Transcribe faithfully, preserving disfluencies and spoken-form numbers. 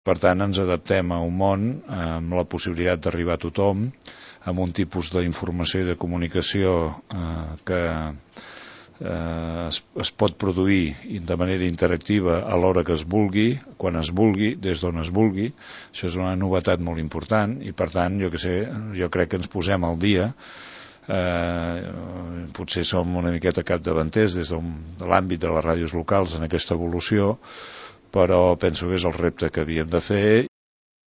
Per tant, ens adaptem a un món amb la possibilitat d'arribar a tothom, amb un tipus d'informació i de comunicació eh, que eh, es, es pot produir de manera interactiva a l'hora que es vulgui, quan es vulgui, des d'on es vulgui. Això és una novetat molt important i, per tant, jo que sé, jo crec que ens posem al dia. Eh, potser som una miqueta capdavanters des de l'àmbit de les ràdios locals en aquesta evolució, però penso que és el repte que havíem de fer